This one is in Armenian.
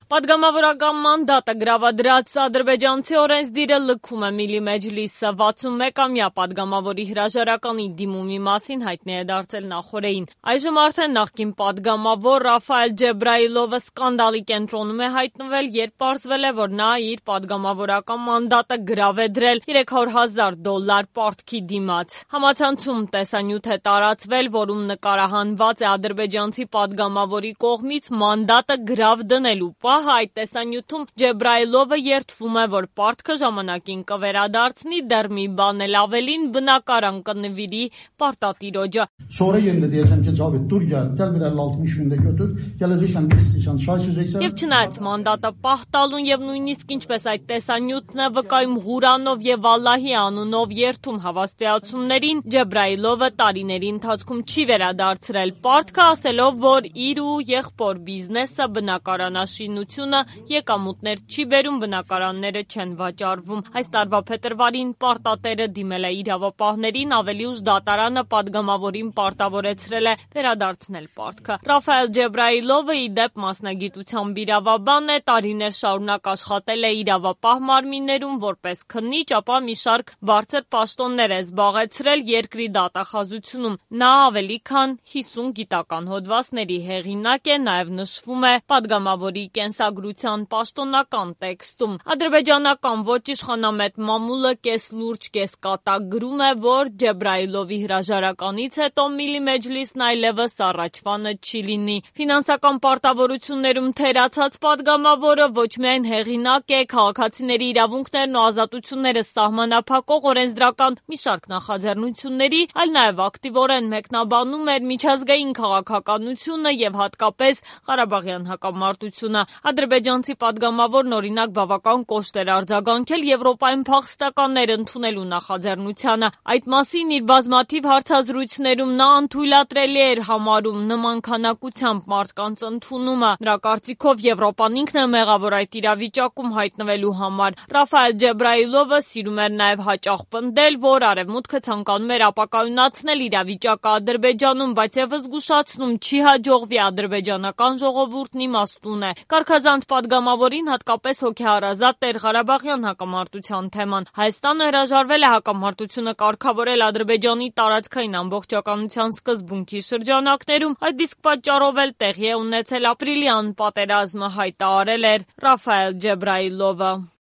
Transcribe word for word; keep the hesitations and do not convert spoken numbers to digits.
Պատգամավորական մանդատը գրավադրած ադրբեջանցի օրենսդիրը լքում է Միլի Մեջլիսը վաթսունմեկամյա պատգամավորի հրաժարականի դիմումի մասին հայտնի է դարձել նախօրեին։ Այժմ արդեն նախկին պատգամավոր Ռաֆայել Ջեբրայիլովը սկանդալի կենտրոնում է հայտնվել, երբ պարզվել է, որ նա իր պատգամավորական մանդատը գրավ է դրել երեք հարյուր հազար դոլար պարտքի դիմաց։ Համացանցում տեսանյութ է տարածվել, որում նկարահանված է ադրբեջանցի պատգամավորի կողմից մանդատը գրավ դնելու պահ։ Այդ տեսանյութում Ջեբրայիլովը երդվում է, որ պարտքը ժամանակին կվերադարձնի, դեռ մի բան էլ ավելին բնակարան կնվիրի պարտատիրոջը։ Եվ չնայած մանդատը պահ տալուն եւ նույնիսկ ինչպես այդ տեսանյութն է վկայում Ղուրանով եւ Ալլահի անունով երդում հավաստիացումներին, Ջեբրայիլովը տարիների ընթացքում չի վերադարձրել պարտքը, ասելով, որ իր ու եղբոր բիզնեսը բնակարանաշինությունը եկամուտներ չի բերում, բնակարանները չեն վաճառվում։ Այս տարվա փետրվարին պարտատերը դիմել է իրավապահներին, ավելի ուշ դատարանը պատգամավորին պարտավորեցրել է վերադարձնել պարտքը։ Ռաֆայել Ջեբրայիլովը ի դեպ մասնագիտությամբ իրավաբան է, տարիներ շարունակ աշխատել է իրավապահ մարմիններում որպես քննիչ, ապա մի շարք բարձր պաշտոններ է զբաղեցրել երկրի դատախազությունում։ Նա ավելի քան հիսուն գիտական հոդվածների հեղինակ է, նաև նշվում է պատգամավորի կենսագրության պաշտոնական տեքստում։ Ադրբեջանական ոչ իշխանամետ մամուլը կես լուրջ, կես կատակ գրում է, որ Ջեբրայիլովի հրաժարականից հետո Միլի Մեջլիսն այլևս առաջվանը չի լինի։ Ֆինանսական պարտավորություններում թերացած պատգամավորը ոչ միայն հեղինակ է քաղաքացիների իրավունքներն ու ազատությունները սահմանափակող օրենսդրական մի շարք նախաձեռնությունների, այլ նաև ակտիվորեն մեկնաբանում էր միջազգային քաղաքականությունը եւ հատկապես Ղարաբաղյան հակամարտությունը։ Ադրբեջանցի պատգամավորն օրինակ բավական կոշտ էր արձագանքել Եվրոպայում փախստականներ ընդունելու նախաձեռնությանը։ Այդ մասին իր բազմաթիվ հարցազրույցներում նա անթույլատրելի էր համարում նման քանակությամբ մարդկանց ընդունումը։ Նրա կարծիքով Եվրոպան ինքն է մեղավոր այդ իրավիճակում հայտնվելու համար։ Ռաֆայել Ջեբրայիլովը սիրում էր նաև հաճախ պնդել, որ Արևմուտքը ցանկանում էր ապակայունացնել իրավիճակը Ադրբեջանում, բայց եւս զգուշացնում չի հաջողվի ադրբեջանական ժողովուրդն իմաստուն է։ Կարգազանց պատգամավորին հատկապես հոգեհարազատ էր Ղարաբաղյան հակամարտության թեման։ Հայաստանը հրաժարվել է հակամարտությունը կարգավորել Ադրբեջանի տարածքային ամբողջականության սկզբունքի շրջանակներում, այդ իսկ պատճառով էլ տեղի է ունեցել ապրիլյան պատերազմը, հայտարարել էր Ռաֆայել Ջեբրայիլովը։